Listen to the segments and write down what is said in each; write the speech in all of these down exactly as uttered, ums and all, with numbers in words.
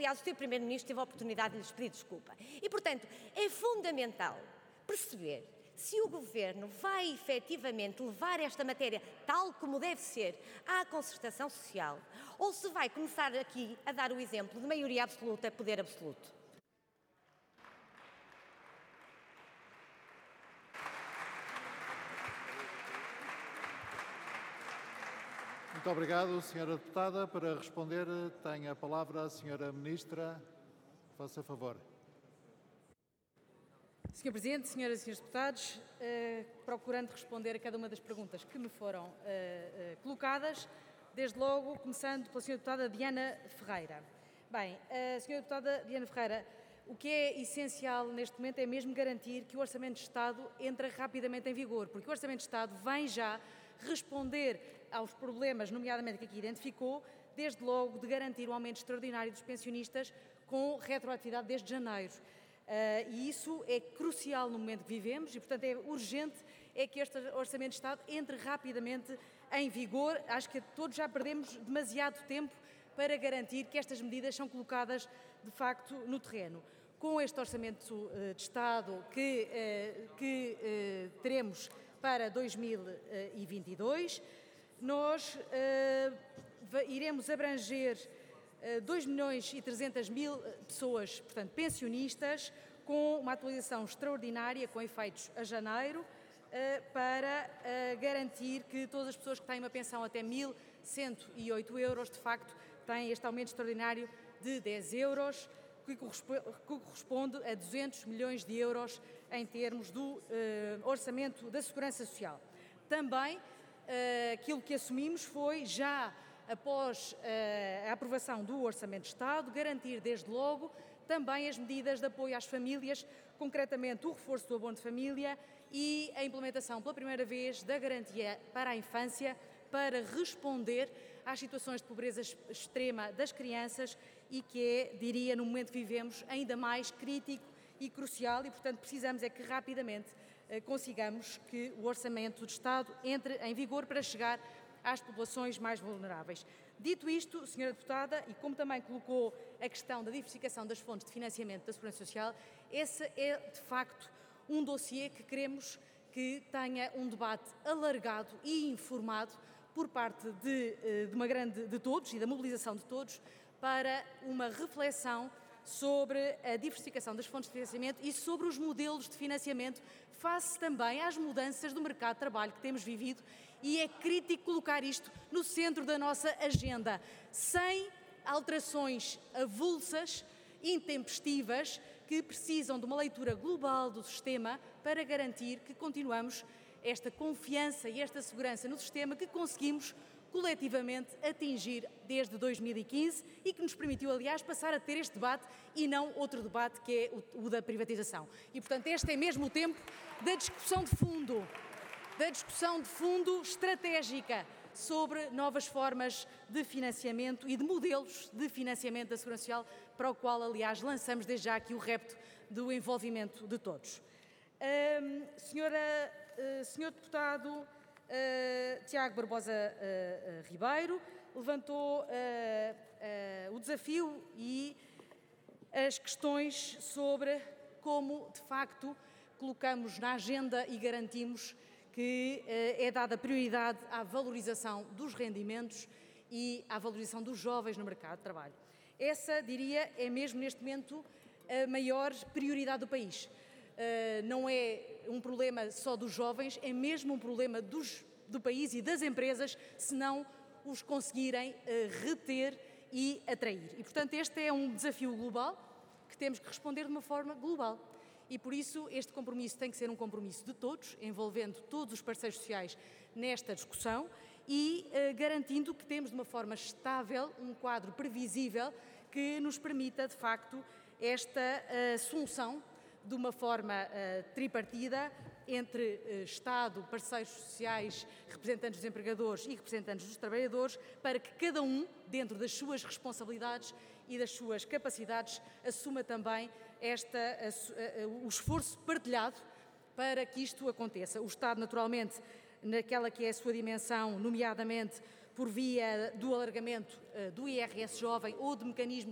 aliás, o seu Primeiro-Ministro teve a oportunidade de lhes pedir desculpa. E, portanto, é fundamental perceber se o Governo vai efetivamente levar esta matéria, tal como deve ser, à concertação social, ou se vai começar aqui a dar o exemplo de maioria absoluta, poder absoluto. Muito obrigado, senhora Deputada. Para responder, tem a palavra a senhora Ministra. Faça favor. senhor Presidente, senhoras e senhores deputados, eh, procurando responder a cada uma das perguntas que me foram eh, eh, colocadas, desde logo começando pela senhora Deputada Diana Ferreira. Bem, a senhora Deputada Diana Ferreira, o que é essencial neste momento é mesmo garantir que o Orçamento de Estado entra rapidamente em vigor, porque o Orçamento de Estado vem já responder aos problemas, nomeadamente que aqui identificou, desde logo de garantir o aumento extraordinário dos pensionistas com retroatividade desde janeiro. Uh, e isso é crucial no momento que vivemos e, portanto, é urgente é que este Orçamento de Estado entre rapidamente em vigor. Acho que todos já perdemos demasiado tempo para garantir que estas medidas são colocadas, de facto, no terreno. Com este Orçamento uh, de Estado que, uh, que uh, teremos para dois mil e vinte e dois, nós uh, iremos abranger dois milhões e trezentas mil pessoas, portanto, pensionistas, com uma atualização extraordinária, com efeitos a janeiro, para garantir que todas as pessoas que têm uma pensão até mil cento e oito euros, de facto, têm este aumento extraordinário de dez euros, que corresponde a duzentos milhões de euros em termos do orçamento da Segurança Social. Também, aquilo que assumimos foi já após uh, a aprovação do Orçamento de Estado, garantir desde logo também as medidas de apoio às famílias, concretamente o reforço do abono de família e a implementação pela primeira vez da garantia para a infância, para responder às situações de pobreza extrema das crianças e que é, diria, no momento que vivemos, ainda mais crítico e crucial e, portanto, precisamos é que rapidamente uh, consigamos que o Orçamento de Estado entre em vigor para chegar às populações mais vulneráveis. Dito isto, senhora Deputada, e como também colocou a questão da diversificação das fontes de financiamento da Segurança Social, esse é, de facto, um dossiê que queremos que tenha um debate alargado e informado por parte de, de, uma grande, de todos e da mobilização de todos para uma reflexão sobre a diversificação das fontes de financiamento e sobre os modelos de financiamento face também às mudanças do mercado de trabalho que temos vivido e é crítico colocar isto no centro da nossa agenda, sem alterações avulsas, intempestivas, que precisam de uma leitura global do sistema para garantir que continuamos esta confiança e esta segurança no sistema que conseguimos coletivamente atingir desde dois mil e quinze e que nos permitiu, aliás, passar a ter este debate e não outro debate que é o, o da privatização. E, portanto, este é mesmo o tempo da discussão de fundo, da discussão de fundo estratégica sobre novas formas de financiamento e de modelos de financiamento da Segurança Social, para o qual, aliás, lançamos desde já aqui o repto do envolvimento de todos. Um, senhora, uh, senhor Deputado Uh, Tiago Barbosa uh, uh, Ribeiro levantou uh, uh, o desafio e as questões sobre como, de facto, colocamos na agenda e garantimos que uh, é dada prioridade à valorização dos rendimentos e à valorização dos jovens no mercado de trabalho. Essa, diria, é mesmo neste momento a maior prioridade do país. Uh, não é um problema só dos jovens, é mesmo um problema dos, do país e das empresas, se não os conseguirem uh, reter e atrair. E, portanto, este é um desafio global que temos que responder de uma forma global. E, por isso, este compromisso tem que ser um compromisso de todos, envolvendo todos os parceiros sociais nesta discussão e uh, garantindo que temos de uma forma estável um quadro previsível que nos permita, de facto, esta uh, solução de uma forma uh, tripartida entre uh, Estado, parceiros sociais, representantes dos empregadores e representantes dos trabalhadores, para que cada um, dentro das suas responsabilidades e das suas capacidades, assuma também esta, uh, uh, o esforço partilhado para que isto aconteça. O Estado, naturalmente, naquela que é a sua dimensão, nomeadamente por via do alargamento uh, do I R S jovem ou de mecanismos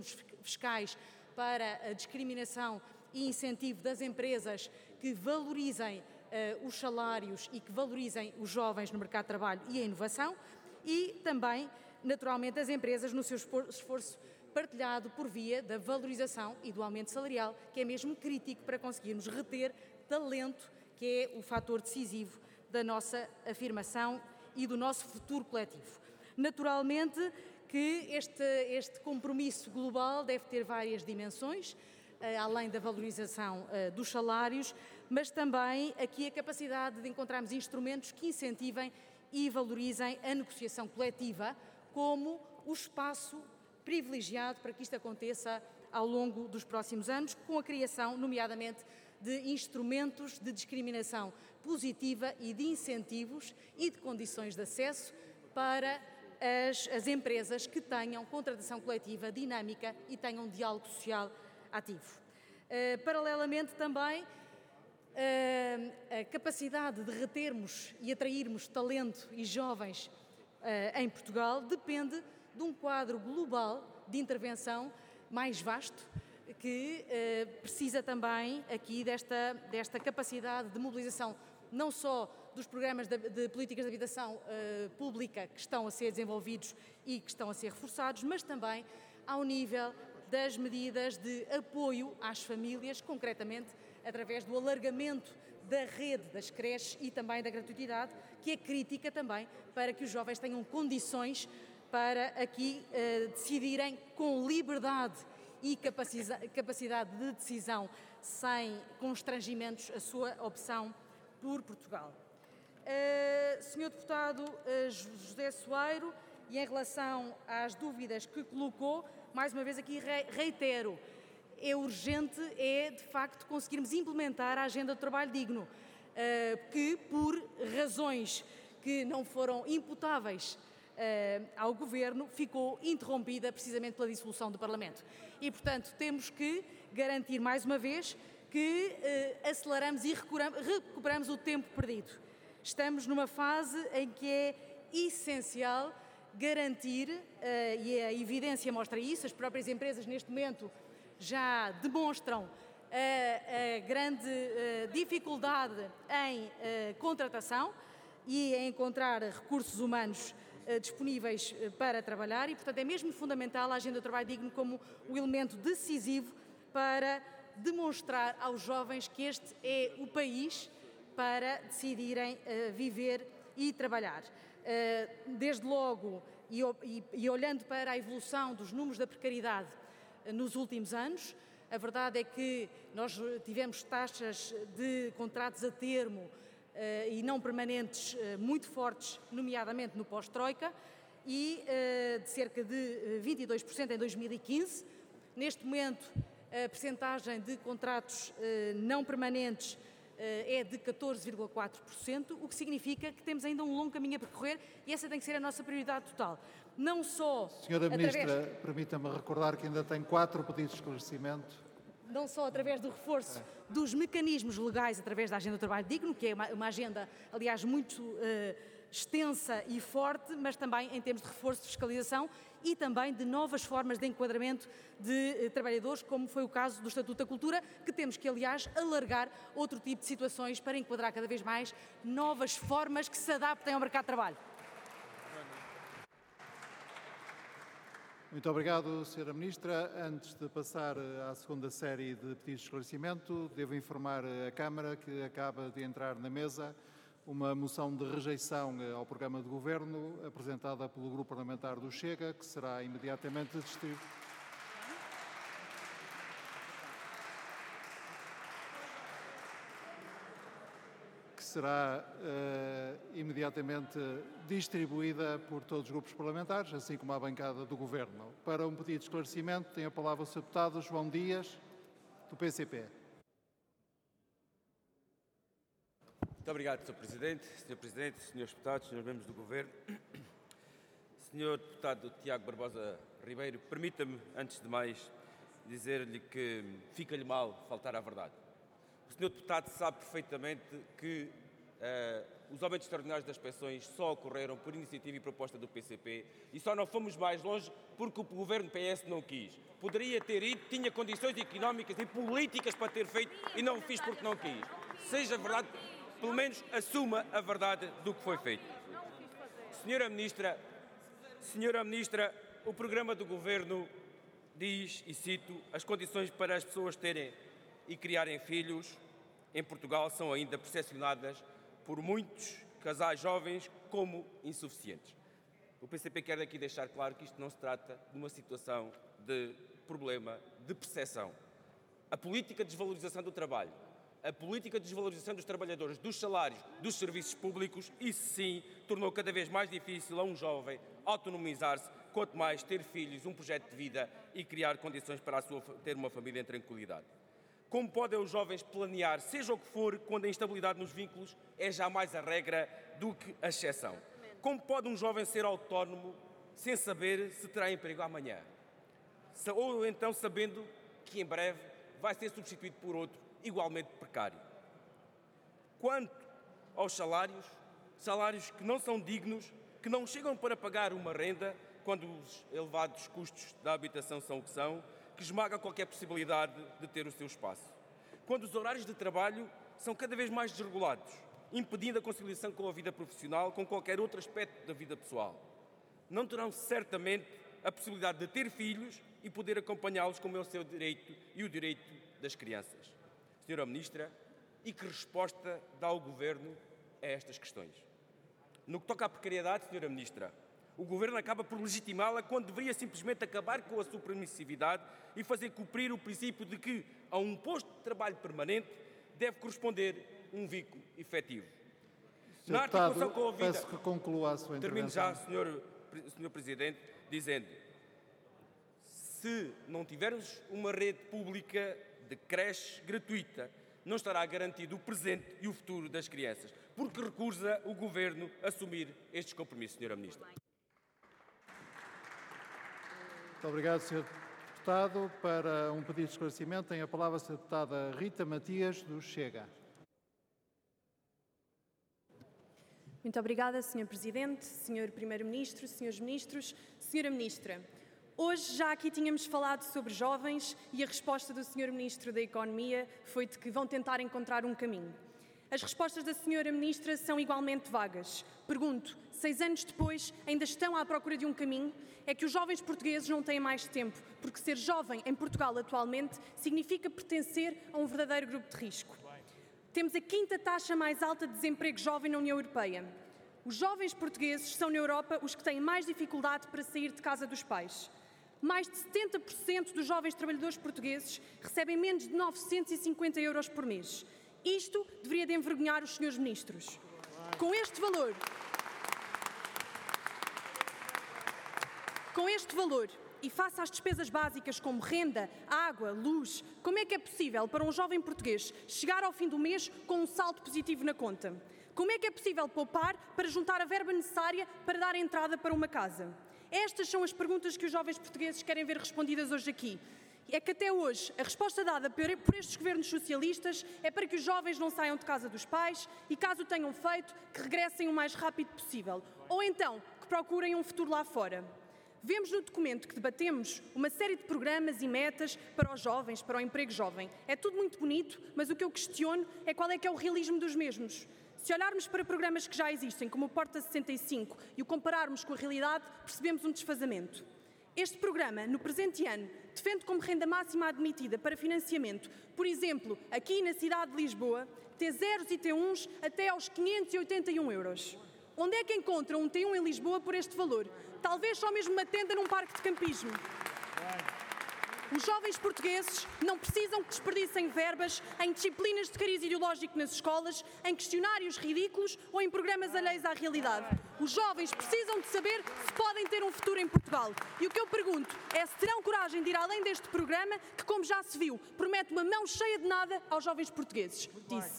fiscais para a discriminação e incentivo das empresas que valorizem uh, os salários e que valorizem os jovens no mercado de trabalho e a inovação, e também, naturalmente, as empresas no seu esforço partilhado por via da valorização e do aumento salarial, que é mesmo crítico para conseguirmos reter talento, que é o fator decisivo da nossa afirmação e do nosso futuro coletivo. Naturalmente que este, este compromisso global deve ter várias dimensões, além da valorização dos salários, mas também aqui a capacidade de encontrarmos instrumentos que incentivem e valorizem a negociação coletiva como o espaço privilegiado para que isto aconteça ao longo dos próximos anos, com a criação, nomeadamente, de instrumentos de discriminação positiva e de incentivos e de condições de acesso para as, as empresas que tenham contratação coletiva dinâmica e tenham um diálogo social ativo. Uh, paralelamente também, uh, a capacidade de retermos e atrairmos talento e jovens uh, em Portugal depende de um quadro global de intervenção mais vasto, que uh, precisa também aqui desta, desta capacidade de mobilização não só dos programas de, de políticas de habitação uh, pública que estão a ser desenvolvidos e que estão a ser reforçados, mas também ao nível das medidas de apoio às famílias, concretamente através do alargamento da rede das creches e também da gratuidade, que é crítica também para que os jovens tenham condições para aqui uh, decidirem com liberdade e capacidade de decisão, sem constrangimentos, a sua opção por Portugal. Uh, senhor Deputado uh, José Soeiro, e em relação às dúvidas que colocou, mais uma vez aqui reitero, é urgente, é de facto conseguirmos implementar a Agenda do Trabalho Digno, uh, que por razões que não foram imputáveis uh, ao Governo, ficou interrompida precisamente pela dissolução do Parlamento. E, portanto, temos que garantir mais uma vez que uh, aceleramos e recuperamos, recuperamos o tempo perdido. Estamos numa fase em que é essencial garantir, uh, e a evidência mostra isso, as próprias empresas neste momento já demonstram a, a grande uh, dificuldade em uh, contratação e em encontrar recursos humanos uh, disponíveis uh, para trabalhar e, portanto, é mesmo fundamental a Agenda do Trabalho Digno como um elemento decisivo para demonstrar aos jovens que este é o país para decidirem uh, viver e trabalhar. Uh, desde logo, e, e, e olhando para a evolução dos números da precariedade uh, nos últimos anos, a verdade é que nós tivemos taxas de contratos a termo uh, e não permanentes uh, muito fortes, nomeadamente no pós-Troika, e uh, de cerca de vinte e dois por cento em dois mil e quinze. Neste momento, a percentagem de contratos uh, não permanentes é de catorze vírgula quatro por cento, o que significa que temos ainda um longo caminho a percorrer e essa tem que ser a nossa prioridade total. Não só Senhora através... Ministra, permita-me recordar que ainda tem quatro pedidos de esclarecimento. Não só através do reforço é. dos mecanismos legais através da Agenda do Trabalho Digno, que é uma, uma agenda, aliás, muito uh, extensa e forte, mas também em termos de reforço de fiscalização e também de novas formas de enquadramento de eh, trabalhadores, como foi o caso do Estatuto da Cultura, que temos que, aliás, alargar outro tipo de situações para enquadrar cada vez mais novas formas que se adaptem ao mercado de trabalho. Muito obrigado, senhora Ministra. Antes de passar à segunda série de pedidos de esclarecimento, devo informar a Câmara que acaba de entrar na mesa uma moção de rejeição ao programa de governo apresentada pelo Grupo Parlamentar do Chega, que será imediatamente distribuída. que será uh, imediatamente distribuída por todos os grupos parlamentares, assim como a bancada do Governo. Para um pedido de esclarecimento, tem a palavra o senhor Deputado João Dias, do P C P. Muito obrigado, senhor Presidente, senhor Presidente, senhores Deputados, senhores membros do Governo. senhor Deputado Tiago Barbosa Ribeiro, permita-me, antes de mais, dizer-lhe que fica-lhe mal faltar à verdade. O senhor Deputado sabe perfeitamente que uh, os aumentos extraordinários das pensões só ocorreram por iniciativa e proposta do P C P e só não fomos mais longe porque o governo P S não quis. Poderia ter ido, tinha condições económicas e políticas para ter feito e não o fiz porque não quis. Seja verdade, pelo menos assuma a verdade do que foi feito. Senhora Ministra, Senhora Ministra, o programa do Governo diz, e cito, as condições para as pessoas terem e criarem filhos em Portugal são ainda percepcionadas por muitos casais jovens como insuficientes. O P C P quer aqui deixar claro que isto não se trata de uma situação de problema de percepção. A política de desvalorização do trabalho, a política de desvalorização dos trabalhadores, dos salários, dos serviços públicos, isso sim tornou cada vez mais difícil a um jovem autonomizar-se, quanto mais ter filhos, um projeto de vida e criar condições para a sua, ter uma família em tranquilidade. Como podem os jovens planear, seja o que for, quando a instabilidade nos vínculos é já mais a regra do que a exceção? Como pode um jovem ser autónomo sem saber se terá emprego amanhã? Ou então sabendo que em breve vai ser substituído por outro igualmente precário? Quanto aos salários, salários que não são dignos, que não chegam para pagar uma renda quando os elevados custos da habitação são o que são, que esmaga qualquer possibilidade de ter o seu espaço. Quando os horários de trabalho são cada vez mais desregulados, impedindo a conciliação com a vida profissional, com qualquer outro aspecto da vida pessoal. Não terão certamente a possibilidade de ter filhos e poder acompanhá-los como é o seu direito e o direito das crianças. Senhora Ministra, e que resposta dá o Governo a estas questões? No que toca à precariedade, Senhora Ministra, o Governo acaba por legitimá-la quando deveria simplesmente acabar com a sua permissividade e fazer cumprir o princípio de que, a um posto de trabalho permanente, deve corresponder um vínculo efetivo. senhor Na Deputado, articulação com a vida... Peço que conclua a sua Termino intervenção. já, senhor, senhor Presidente, dizendo: se não tivermos uma rede pública de creche gratuita, não estará garantido o presente e o futuro das crianças, porque recusa o Governo assumir estes compromissos, senhora Ministra. Muito obrigado, senhor Deputado. Para um pedido de esclarecimento, tem a palavra a senhora Deputada Rita Matias, do Chega. Muito obrigada, senhor Presidente, senhor Primeiro-Ministro, senhores Ministros, senhora Ministra. Hoje já aqui tínhamos falado sobre jovens e a resposta do senhor Ministro da Economia foi de que vão tentar encontrar um caminho. As respostas da senhora Ministra são igualmente vagas. Pergunto, seis anos depois, ainda estão à procura de um caminho? É que os jovens portugueses não têm mais tempo, porque ser jovem em Portugal atualmente significa pertencer a um verdadeiro grupo de risco. Temos a quinta taxa mais alta de desemprego jovem na União Europeia. Os jovens portugueses são na Europa os que têm mais dificuldade para sair de casa dos pais. Mais de setenta por cento dos jovens trabalhadores portugueses recebem menos de novecentos e cinquenta euros por mês. Isto deveria de envergonhar os senhores ministros. Com este valor, com este valor e face às despesas básicas como renda, água, luz, como é que é possível para um jovem português chegar ao fim do mês com um saldo positivo na conta? Como é que é possível poupar para juntar a verba necessária para dar entrada para uma casa? Estas são as perguntas que os jovens portugueses querem ver respondidas hoje aqui. É que até hoje a resposta dada por estes governos socialistas é para que os jovens não saiam de casa dos pais e, caso o tenham feito, que regressem o mais rápido possível. Ou então, que procurem um futuro lá fora. Vemos no documento que debatemos uma série de programas e metas para os jovens, para o emprego jovem. É tudo muito bonito, mas o que eu questiono é qual é que é o realismo dos mesmos. Se olharmos para programas que já existem, como o Porta sessenta e cinco, e o compararmos com a realidade, percebemos um desfazamento. Este programa, no presente ano, defende como renda máxima admitida para financiamento, por exemplo, aqui na cidade de Lisboa, T zero e T um até aos quinhentos e oitenta e um euros. Onde é que encontra um T um em Lisboa por este valor? Talvez só mesmo uma tenda num parque de campismo. Os jovens portugueses não precisam que desperdicem verbas em disciplinas de cariz ideológico nas escolas, em questionários ridículos ou em programas alheios à realidade. Os jovens precisam de saber se podem ter um futuro em Portugal. E o que eu pergunto é se terão coragem de ir além deste programa que, como já se viu, promete uma mão cheia de nada aos jovens portugueses. Disse.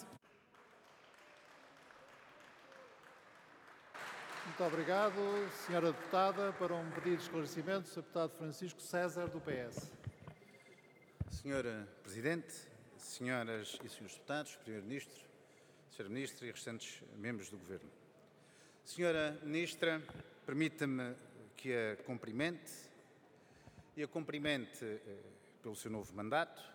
Muito obrigado, senhora Deputada. Para um pedido de esclarecimento, o senhor Deputado Francisco César, do P S. senhora Presidente, senhoras e senhores deputados, Primeiro-Ministro, senhora Ministra e restantes membros do Governo. Senhora Ministra, permita-me que a cumprimente e a cumprimente pelo seu novo mandato